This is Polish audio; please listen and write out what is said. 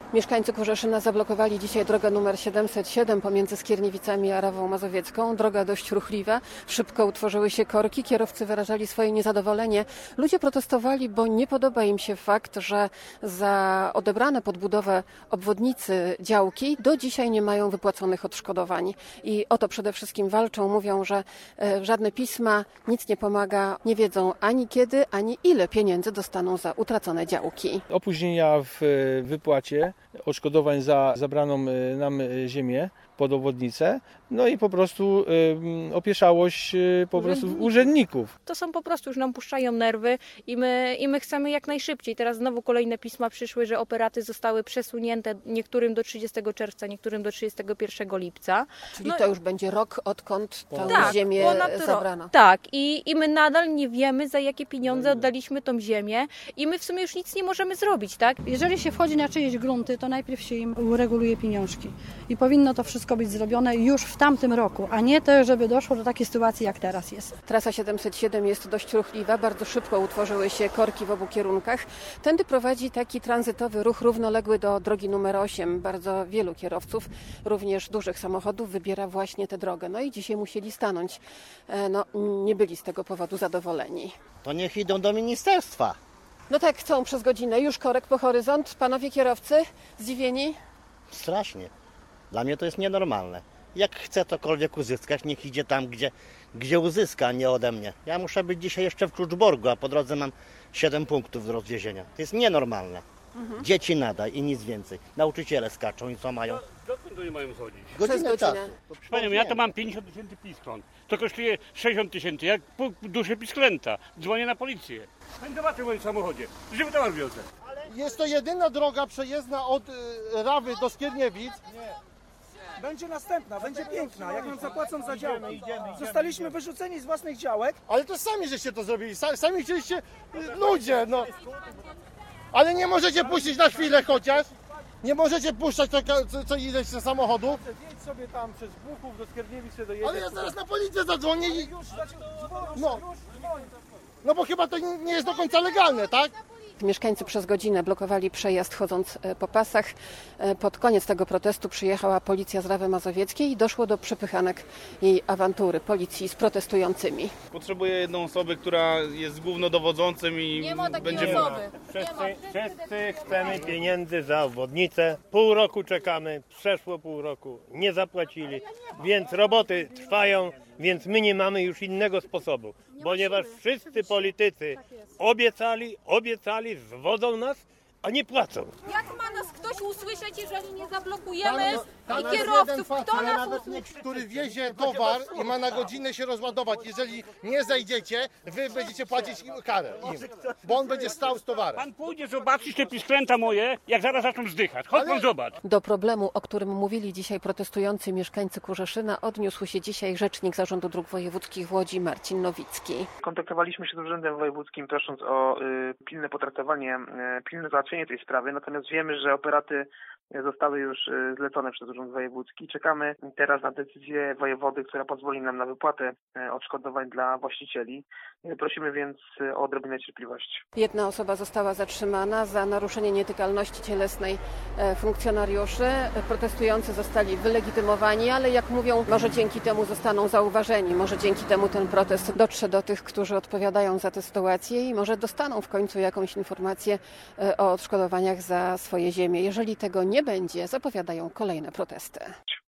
Mieszkańcy Kurzeszyna zablokowali dzisiaj drogę nr 707 pomiędzy Skierniewicami a Rawą Mazowiecką. Droga dość ruchliwa, szybko utworzyły się korki, kierowcy wyrażali swoje niezadowolenie. Ludzie protestowali, bo nie podoba im się fakt, że za odebrane pod budowę obwodnicy działki do dzisiaj nie mają wypłaconych odszkodowań. I o to przede wszystkim walczą, mówią, że żadne pisma, nic nie pomaga, nie wiedzą ani kiedy, ani ile pieniędzy dostaną za utracone działki. Opóźnienia w wypłacie odszkodowań za zabraną nam ziemię pod obwodnicę, no i po prostu opieszałość urzędników. To są po prostu, już nam puszczają nerwy i my chcemy jak najszybciej. Teraz znowu kolejne pisma przyszły, że operaty zostały przesunięte niektórym do 30 czerwca, niektórym do 31 lipca. Czyli to już będzie rok, odkąd tę ziemię zabrano. Tak, i my nadal nie wiemy, za jakie pieniądze oddaliśmy tą ziemię i my w sumie już nic nie możemy zrobić, tak? Jeżeli się wchodzi na czyjeś grunty, to najpierw się im ureguluje pieniążki i powinno to wszystko być zrobione już w tamtym roku, a nie to, żeby doszło do takiej sytuacji, jak teraz jest. Trasa 707 jest dość ruchliwa, bardzo szybko utworzyły się korki w obu kierunkach. Tędy prowadzi taki tranzytowy ruch równoległy do drogi numer 8. Bardzo wielu kierowców, również dużych samochodów, wybiera właśnie tę drogę. No i dzisiaj musieli stanąć. Nie byli z tego powodu zadowoleni. To niech idą do ministerstwa. No tak, chcą przez godzinę. Już korek po horyzont. Panowie kierowcy zdziwieni? Strasznie. Dla mnie to jest nienormalne. Jak chce cokolwiek uzyskać, niech idzie tam, gdzie uzyska, a nie ode mnie. Ja muszę być dzisiaj jeszcze w Kluczborgu, a po drodze mam 7 punktów do rozwiezienia. To jest nienormalne. Dzieci nadaj i nic więcej. Nauczyciele skaczą i co mają? Dokąd nie mają chodzić? Godzinę czasu. Proszę Panią, ja to mam 50 tysięcy piskląt. To kosztuje 60 tysięcy, jak pół duszy pisklęta. Dzwonię na policję. Pani zobaczy w moim samochodzie. Żywy towar wiozę. Jest to jedyna droga przejezdna od Rawy do Skierniewic. Będzie następna, będzie piękna, jak nam zapłacą za działki. Zostaliśmy wyrzuceni z własnych działek. Ale to sami żeście to zrobili, sami chcieliście, ludzie, no. Ale nie możecie puścić na chwilę chociaż. Nie możecie puszczać co ileś samochodów. Jedź sobie tam przez Buchów do Skierniewic się dojedzie. Ale ja zaraz na policję zadzwonię i... No bo chyba to nie jest do końca legalne, tak? Mieszkańcy przez godzinę blokowali przejazd chodząc po pasach. Pod koniec tego protestu przyjechała policja z Rawy Mazowieckiej i doszło do przepychanek jej awantury policji z protestującymi. Potrzebuję jedną osobę, która jest głównodowodzącym i Nie ma takiej będziemy... osoby. Wszyscy chcemy pieniędzy za obwodnicę. Pół roku czekamy, przeszło pół roku, nie zapłacili, więc roboty trwają, więc my nie mamy już innego sposobu, ponieważ wszyscy politycy obiecali, zwodzą nas, a nie płacą. Jak ma nas ktoś usłyszeć, jeżeli nie zablokujemy i kierowców? Kto nas usłyszy? Który wiezie towar i ma na godzinę się rozładować. Jeżeli nie zejdziecie, wy będziecie płacić karę im, bo on będzie stał z towarem. Pan pójdzie zobaczyć te pisklęta moje, jak zaraz zaczną zdychać. Chodź pan zobacz. Do problemu, o którym mówili dzisiaj protestujący mieszkańcy Kurzeszyna, odniósł się dzisiaj rzecznik Zarządu Dróg Wojewódzkich w Łodzi Marcin Nowicki. Kontaktowaliśmy się z Urzędem Wojewódzkim, prosząc o pilne potraktowanie, pilne załatwienie tej sprawy, natomiast wiemy, że operaty zostały już zlecone przez Urząd Wojewódzki. Czekamy teraz na decyzję wojewody, która pozwoli nam na wypłatę odszkodowań dla właścicieli. Prosimy więc o odrobinę cierpliwości. Jedna osoba została zatrzymana za naruszenie nietykalności cielesnej funkcjonariuszy. Protestujący zostali wylegitymowani, ale jak mówią, może dzięki temu zostaną zauważeni, może dzięki temu ten protest dotrze do tych, którzy odpowiadają za tę sytuację i może dostaną w końcu jakąś informację o odszkodowaniach za swoje ziemie. Jeżeli tego nie będzie, zapowiadają kolejne protesty.